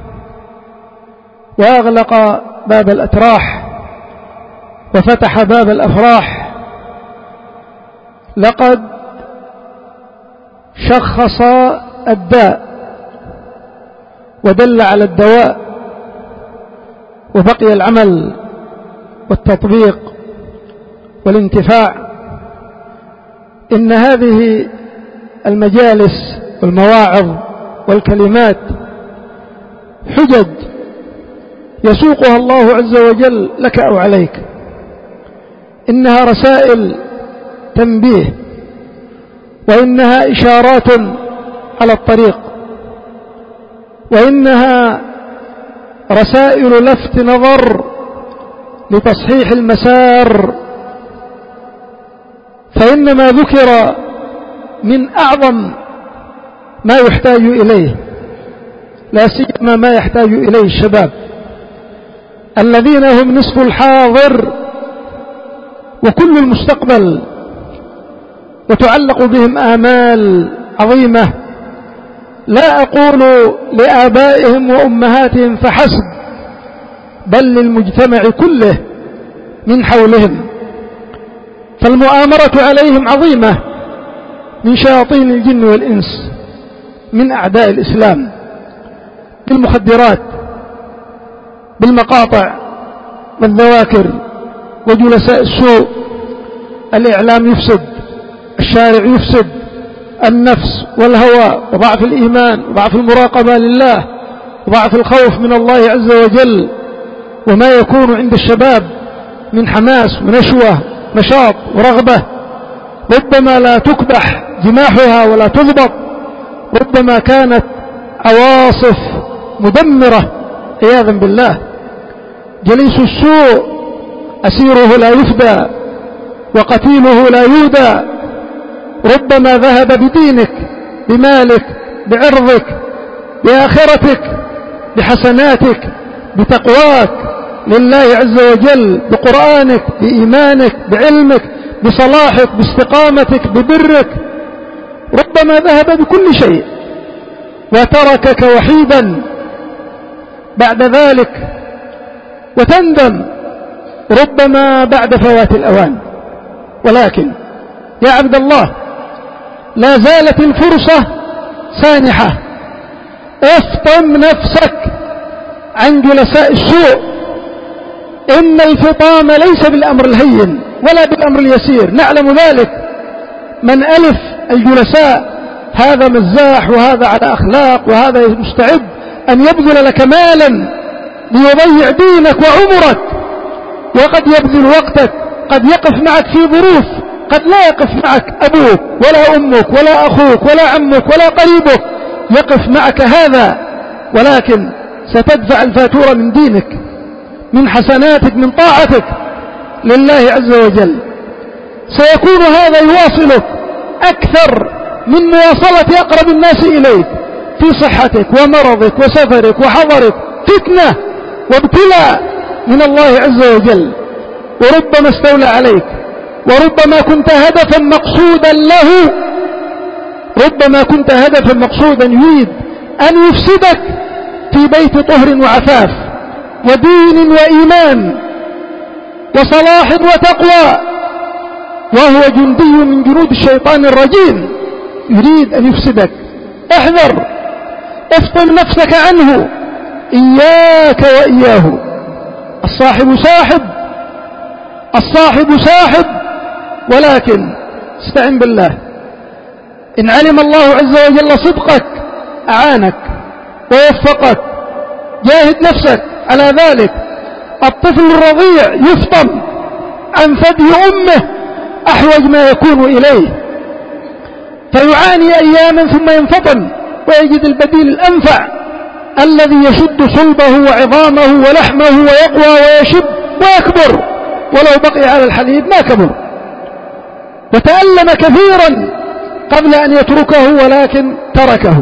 وأغلق باب الأتراح، وفتح باب الأفراح. لقد شخص الداء ودل على الدواء، وبقي العمل والتطبيق والانتفاع. إن هذه المجالس والمواعظ والكلمات حجج يسوقها الله عز وجل لك أو عليك. إنها رسائل تنبيه، وإنها إشارات على الطريق، وإنها رسائل لفت نظر لتصحيح المسار. فإن ما ذكر من أعظم ما يحتاج إليه، لا سيما ما يحتاج إليه الشباب الذين هم نصف الحاضر وكل المستقبل، وتعلق بهم آمال عظيمة، لا أقول لآبائهم وأمهاتهم فحسب، بل للمجتمع كله من حولهم. فالمؤامرة عليهم عظيمة من شياطين الجن والإنس، من أعداء الإسلام، بالمخدرات، بالمقاطع والذواكر وجلساء السوء. الإعلام يفسد، الشارع يفسد، النفس والهوى، وضعف الإيمان، وضعف المراقبة لله، وضعف الخوف من الله عز وجل. وما يكون عند الشباب من حماس ونشوة نشاط ورغبة ربما لا تكبح جماحها ولا تضبط، ربما كانت عواصف مدمرة عياذا بالله. جليس السوء أسيره لا يفدى وقتيله لا يودى. ربما ذهب بدينك، بمالك، بعرضك، بآخرتك، بحسناتك، بتقواك لله عز وجل، بقرآنك، بإيمانك، بعلمك، بصلاحك، باستقامتك، ببرك. ربما ذهب بكل شيء وتركك وحيدا بعد ذلك وتندم ربما بعد فوات الأوان. ولكن يا عبد الله، لا زالت الفرصة سانحة. افطم نفسك عن جلساء السوء. إن الفطام ليس بالأمر الهين ولا بالأمر اليسير، نعلم ذلك. من ألف الجلساء هذا مزاح وهذا على أخلاق وهذا مستعد أن يبذل لك مالا ليضيع دينك وعمرك، وقد يبذل وقتك، قد يقف معك في ظروف قد لا يقف معك أبوك ولا أمك ولا أخوك ولا عمك ولا قريبك، يقف معك هذا، ولكن ستدفع الفاتورة من دينك، من حسناتك، من طاعتك لله عز وجل. سيكون هذا يواصلك أكثر من مواصلة أقرب الناس إليك في صحتك ومرضك وسفرك وحضرك، فتنة وابتلاء من الله عز وجل. وربما استولى عليك، وربما كنت هدفا مقصودا له، ربما كنت هدفا مقصودا يريد أن يفسدك في بيت طهر وعفاف ودين وإيمان وصلاح وتقوى، وهو جندي من جنود الشيطان الرجيم يريد أن يفسدك. احذر، افطن نفسك عنه، إياك وإياه. الصاحب ساحب، ولكن استعن بالله. إن علم الله عز وجل صدقك أعانك ووفقك، جاهد نفسك على ذلك. الطفل الرضيع يفطم عن ثدي أمه أحوج ما يكون إليه، فيعاني أياما ثم ينفطم ويجد البديل الأنفع الذي يشد صلبه وعظامه ولحمه ويقوى ويشب ويكبر، ولو بقي على الحليب ما كبر، وتألم كثيرا قبل أن يتركه ولكن تركه.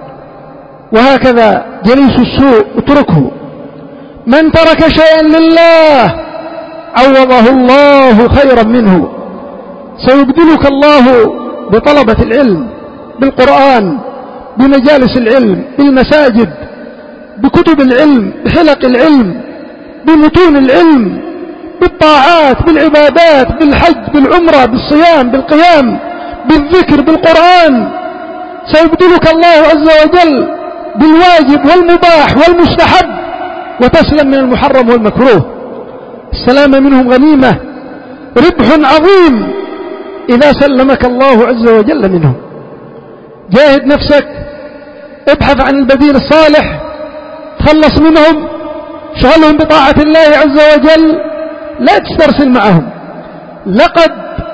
وهكذا جليس السوء اتركه. من ترك شيئا لله عوضه الله خيرا منه. سيبدلك الله بطلبة العلم، بالقرآن، بمجالس العلم، بالمساجد، بكتب العلم، بحلق العلم، بمتون العلم، بالطاعات، بالعبادات، بالحج، بالعمرة، بالصيام، بالقيام، بالذكر، بالقرآن. سيبدلك الله عز وجل بالواجب والمباح والمستحب، وتسلم من المحرم والمكروه. السلامة منهم غنيمة، ربح عظيم إذا سلمك الله عز وجل منهم. جاهد نفسك، ابحث عن البديل الصالح، تخلص منهم، شغلهم بطاعة الله عز وجل، لا تسترسل معهم. لقد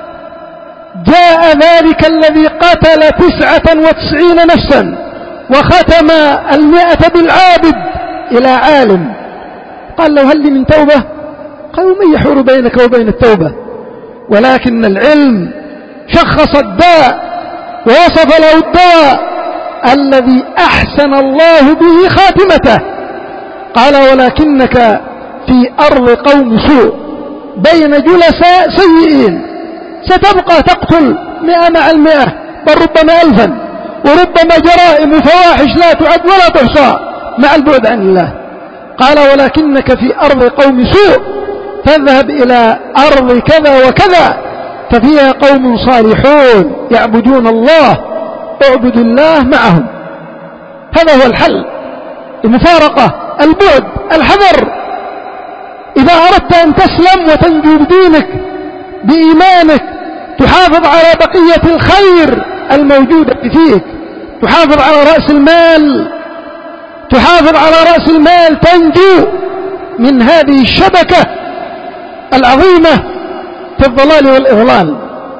جاء ذلك الذي قتل 99 نفسا وختم 100 بالعابد إلى عالم، قال له هل لي من توبة؟ قالوا من يحول بينك وبين التوبة؟ ولكن العلم شخص الداء ووصف له الدواء الذي أحسن الله به خاتمته. قال ولكنك في أرض قوم سوء بين جلساء سيئين، ستبقى تقتل 100 مع 100، بل ربما 1000، وربما جرائم وفواحش لا تعد ولا تحصى مع البعد عن الله. قال ولكنك في أرض قوم سوء، تذهب إلى أرض كذا وكذا ففيها قوم صالحون يعبدون الله، اعبد الله معهم. هذا هو الحل، المفارقة، البعد، الحذر. إذا أردت أن تسلم وتنجو بدينك بإيمانك، تحافظ على بقية الخير الموجودة فيك، تحافظ على رأس المال، تحافظ على رأس المال، تنجو من هذه الشبكة العظيمة في الضلال والإضلال.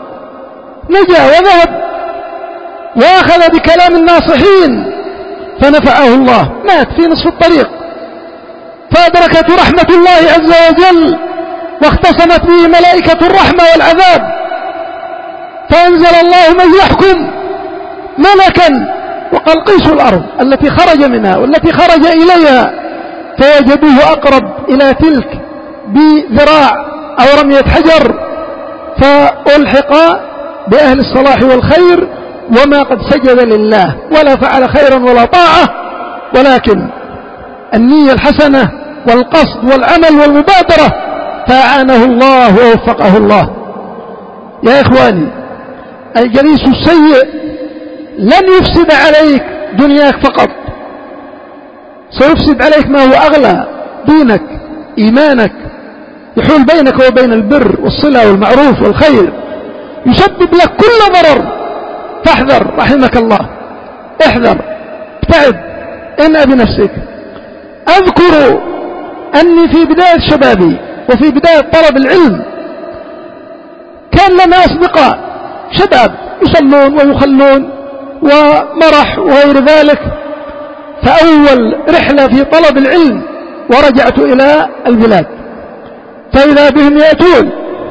نجا وذهب وأخذ بكلام الناصحين فنفعه الله، مات في نصف الطريق أدركته رحمة الله عز وجل واختصمت به ملائكة الرحمة والعذاب، فأنزل الله من يحكم ملكا وقال قيسوا الأرض التي خرج منها والتي خرج إليها، فوجدوه أقرب إلى تلك بذراع أو رمية حجر، فألحق بأهل الصلاح والخير وما قد سجد لله ولا فعل خيرا ولا طاعة، ولكن النية الحسنة والقصد والعمل والمبادرة فأعانه الله ووفقه الله. يا إخواني، الجليس السيء لن يفسد عليك دنياك فقط، سيفسد عليك ما هو أغلى، دينك، إيمانك، يحول بينك وبين البر والصلة والمعروف والخير، يسبب لك كل ضرر. فاحذر رحمك الله، احذر، ابتعد، انأ بنفسك. أذكر أني في بداية شبابي وفي بداية طلب العلم كان لنا أصدقاء شباب يصلون ويخلون ومرح وغير ذلك، فأول رحلة في طلب العلم ورجعت إلى البلاد فإذا بهم يأتون،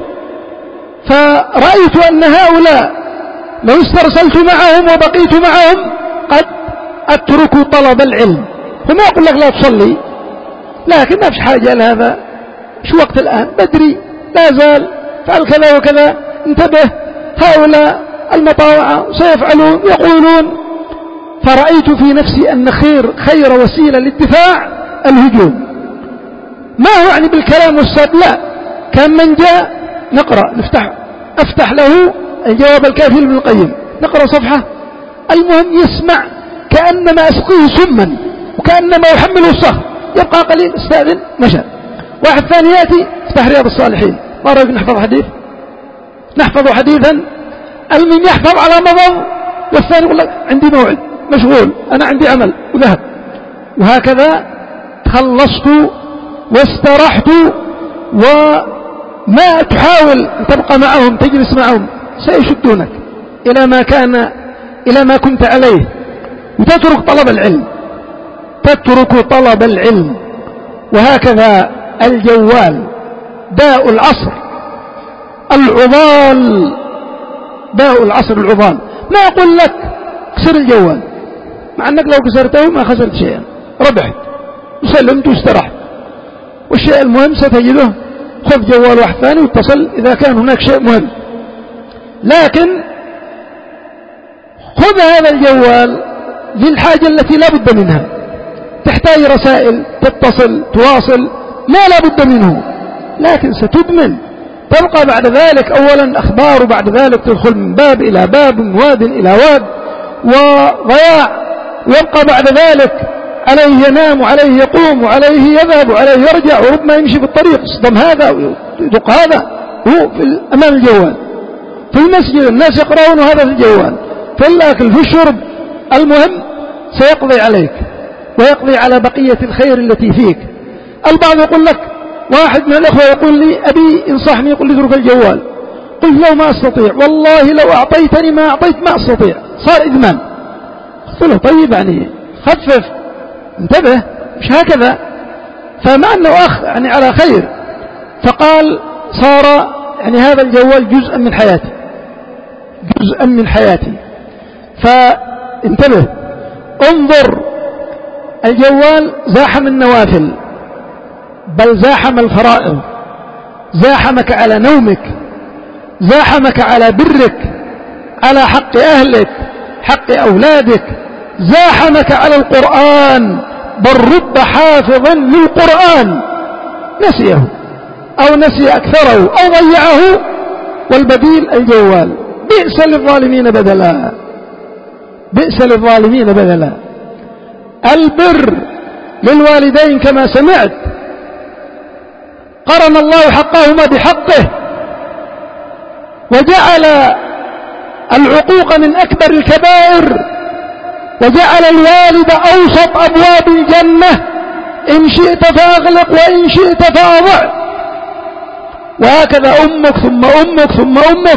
فرأيت أن هؤلاء لو استرسلت معهم وبقيت معهم قد أتركوا طلب العلم. هم يقول لك لا تصلي، لكن ما فيش حاجة لهذا، شو وقت الآن بدري، لا زال، فعل كذا وكذا، انتبه، هؤلاء المطاوعة سيفعلون يقولون. فرأيت في نفسي أن خير وسيلة للدفاع الهجوم، ما هو يعني بالكلام والسب، لا، كان من جاء نقرأ أفتح له الجواب الكافي لابن القيم، نقرأ صفحة، المهم يسمع كأنما أسقيه سما وكأنما يحمله الصخر، يبقى قليل، استأذن، مشى. واحد ثاني يأتي افتح رياض الصالحين، ما رأيك نحفظ حديث، نحفظ حديثا، المهم يحفظ على مضض، والثاني يقول لك عندي موعد مشغول، أنا عندي عمل، وذهب. وهكذا خلصت واسترحت، وما تحاول أن تبقى معهم تجلس معهم سيشدونك إلى ما كنت عليه، وتترك طلب العلم، تترك طلب العلم. وهكذا الجوال داء العصر العضال، داء العصر العضال. ما أقول لك كسر الجوال، مع أنك لو كسرته ما خسرت شيئا، ربحت وسلمت واسترحت، والشيء المهم ستجده، خذ جوال واحد ثاني واتصل إذا كان هناك شيء مهم. لكن خذ هذا الجوال للحاجة التي لا بد منها، تحتاج رسائل، تتصل، تواصل، ما لا بد منه، لكن ستدمن، تبقى بعد ذلك أولا أخبار، وبعد ذلك تدخل من باب إلى باب، من واد إلى واد، وضياع، ويبقى بعد ذلك عليه ينام وعليه يقوم وعليه يذهب وعليه يرجع، وربما يمشي في الطريق يصدم هذا ويدق هذا، هو أمام الجوال. في المسجد الناس يقرؤون هذا في الجوال، في الأكل، في الشرب، المهم سيقضي عليك ويقضي على بقية الخير التي فيك. البعض يقول لك، واحد من الأخوة يقول لي أبي انصحني، يقول لي اترك الجوال، قلت له ما أستطيع، والله لو أعطيتني ما أعطيت، ما أستطيع، صار إدمان. قلت له طيب يعني خفف، انتبه، مش هكذا. فمع أنه أخ يعني على خير، فقال صار يعني هذا الجوال جزءا من حياتي، جزءا من حياتي. فانتبه، انظر، الجوال زاحم النوافل، بل زاحم الفرائض، زاحمك على نومك، زاحمك على برك، على حق أهلك، حق أولادك، زاحمك على القرآن، بل رب حافظ للقرآن نسيه أو نسي أكثره أو ضيعه، والبديل الجوال. بئس للظالمين بدلا، بئس للظالمين بدلا. البر للوالدين كما سمعت، قرن الله حقهما بحقه، وجعل العقوق من أكبر الكبائر، وجعل الوالد أوسط أبواب الجنة، إن شئت فأغلق وإن شئت فأضع. وهكذا أمك ثم أمك ثم أمك.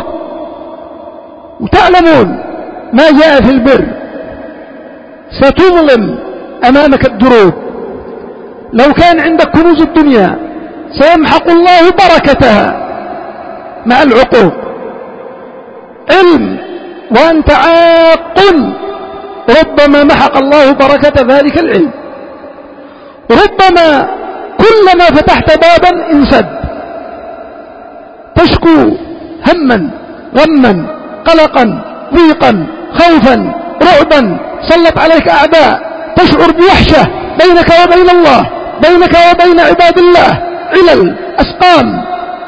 وتعلمون ما جاء في البر، ستظلم أمامك الدروب، لو كان عندك كنوز الدنيا سيمحق الله بركتها مع العقوق. علم وأنت عاق ربما محق الله بركة ذلك العلم. ربما كلما فتحت بابا انسد، تشكو هما غما قلقا ضيقا خوفا رعبا، سلط عليك أعداء، تشعر بوحشة بينك وبين الله، بينك وبين عباد الله، علل أسقام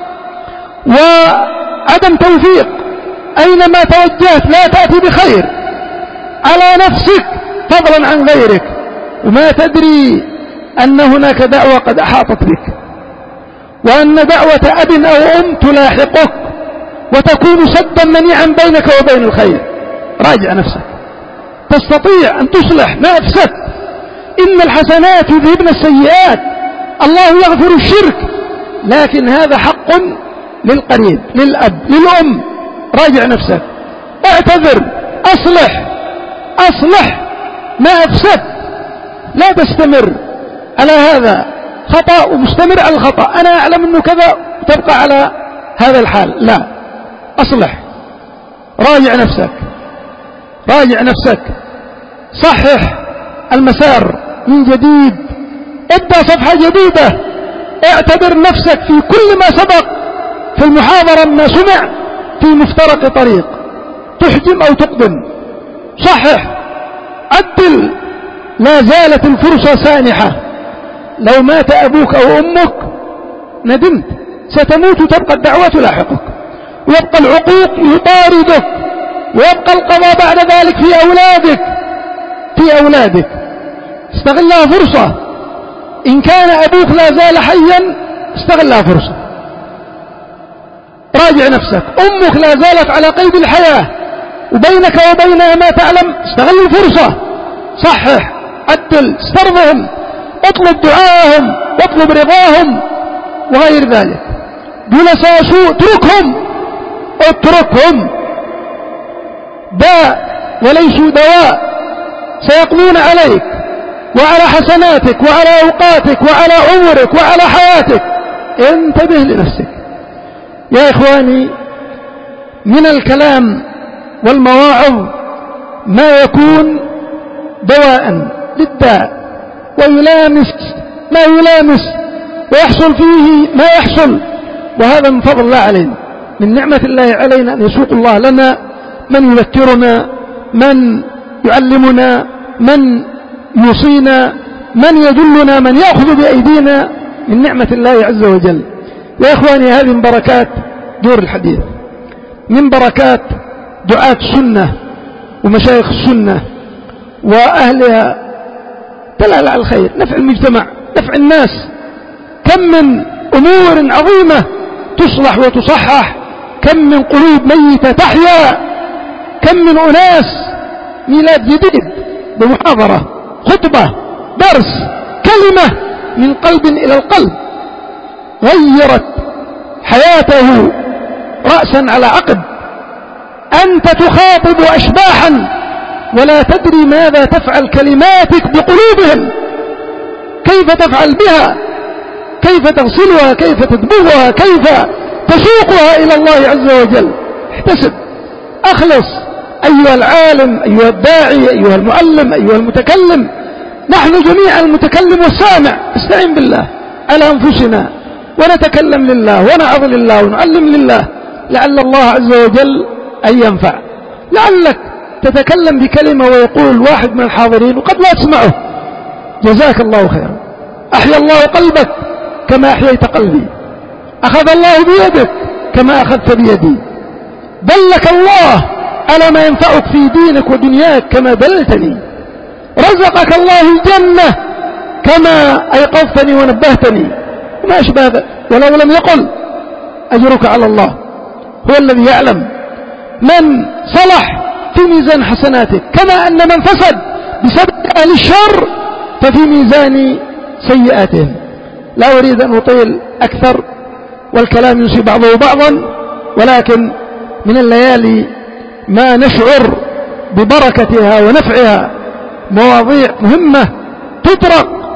وعدم توفيق، أينما توجهت لا تأتي بخير على نفسك فضلا عن غيرك، وما تدري أن هناك دعوة قد أحاطت بك، وأن دعوة أب أو أم تلاحقك وتكون سدا منيعا بينك وبين الخير. راجع نفسك، تستطيع أن تصلح ما أفسدت. إن الحسنات يذهبن السيئات، الله يغفر الشرك، لكن هذا حق للقريب، للأب، للأم. راجع نفسك، اعتذر، أصلح ما أفسدت. لا تستمر على هذا خطأ ومستمر على الخطأ، أنا أعلم أنه كذا وتبقى على هذا الحال. لا، أصلح، راجع نفسك، صحح المسار من جديد، ابدأ صفحة جديدة. اعتبر نفسك في كل ما سبق في المحاضرة ما سمع في مفترق طريق، تحجم أو تقدم، صحح، عدل، لا زالت الفرصة سانحة. لو مات أبوك أو أمك ندمت، ستموت وتبقى الدعوة تلاحقك، ويبقى العقوق يطاردك، ويبقى القضاء بعد ذلك في أولادك. استغلها فرصة. إن كان أبوك لا زال حيا استغلها فرصة، راجع نفسك. أمك لا زالت على قيد الحياة وبينك وبينها ما تعلم، استغل الفرصة، صحح، عدل، استرضهم، اطلب دعاءهم واطلب رضاهم وغير ذلك. جلساء سوء اتركهم، داء وليسوا دواء، سيقضون عليك وعلى حسناتك وعلى أوقاتك وعلى عمرك وعلى حياتك. انتبه لنفسك يا إخواني. من الكلام والمواعظ ما يكون دواء للداء، ويلامس ما يلامس، ويحصل فيه ما يحصل، وهذا من فضل الله علينا، من نعمة الله علينا أن يسوق الله لنا من يذكرنا، من يعلمنا، من يوصينا، من يدلنا، من يأخذ بأيدينا، من نعمة الله عز وجل. يا إخواني، هذه من بركات دور الحديث، من بركات دعاة السنة ومشايخ السنة وأهلها، دلالة على الخير، نفع المجتمع، نفع الناس. كم من أمور عظيمة تصلح وتصحح، كم من قلوب ميتة تحيا، كم من أناس ميلاد جديد بمحاضرة، خطبة، درس، كلمة من قلب إلى القلب غيرت حياته رأسا على عقب. أنت تخاطب أشباحا ولا تدري ماذا تفعل كلماتك بقلوبهم، كيف تفعل بها، كيف تغسلها، كيف تدبغها، كيف تسوقها إلى الله عز وجل. احتسب، أخلص أيها العالم، أيها الداعي، أيها المعلم، أيها المتكلم. نحن جميعا المتكلم والسامع، استعين بالله على أنفسنا ونتكلم لله ونعظ لله ونعلم لله، لعل الله عز وجل أن ينفع. لعلك تتكلم بكلمة ويقول واحد من الحاضرين وقد لا تسمعه جزاك الله خيرا، أحيا الله قلبك كما أحييت قلبي، أخذ الله بيدك كما أخذت بيدي، دلك الله على ما ينفعك في دينك ودنياك كما دلتني، رزقك الله الجنة كما أيقظتني ونبهتني، وما أشبه ذلك. ولو لم يقل أجرك على الله، هو الذي يعلم من صلح في ميزان حسناتك، كما أن من فسد بسبب أهل الشر ففي ميزان سيئاتهم. لا أريد أن أطيل أكثر والكلام ينسي بعضه بعضا، ولكن من الليالي ما نشعر ببركتها ونفعها، مواضيع مهمة تطرق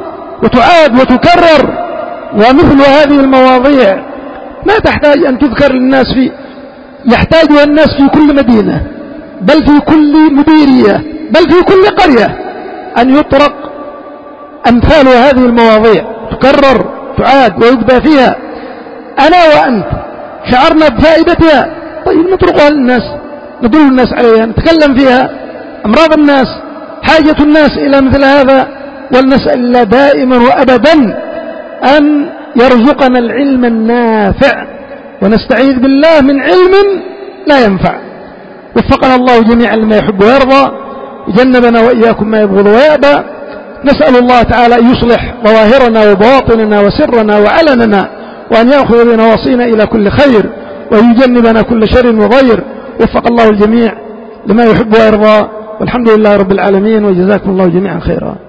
وتعاد وتكرر. ومثل هذه المواضيع ما تحتاج أن تذكر للناس يحتاجها الناس في كل مدينة، بل في كل مديرية، بل في كل قرية، أن يطرق أمثال هذه المواضيع تكرر تعاد ويقضى فيها. أنا وأنت شعرنا بفائدتها، طيب نطرقها للناس، ندل الناس عليها، نتكلم فيها. أمراض الناس، حاجة الناس إلى مثل هذا. ولنسأل الله دائما وأبدا أن يرزقنا العلم النافع، ونستعيذ بالله من علم لا ينفع. وفقنا الله جميعا لما يحب ويرضى، وجنبنا وإياكم ما يبغض ويأبى. نسأل الله تعالى أن يصلح ظواهرنا وبواطننا وسرنا وعلننا، وأن يأخذ بنواصينا إلى كل خير، ويجنبنا كل شر وضير. وفق الله الجميع لما يحب ويرضى، والحمد لله رب العالمين، وجزاكم الله جميعا خيرا.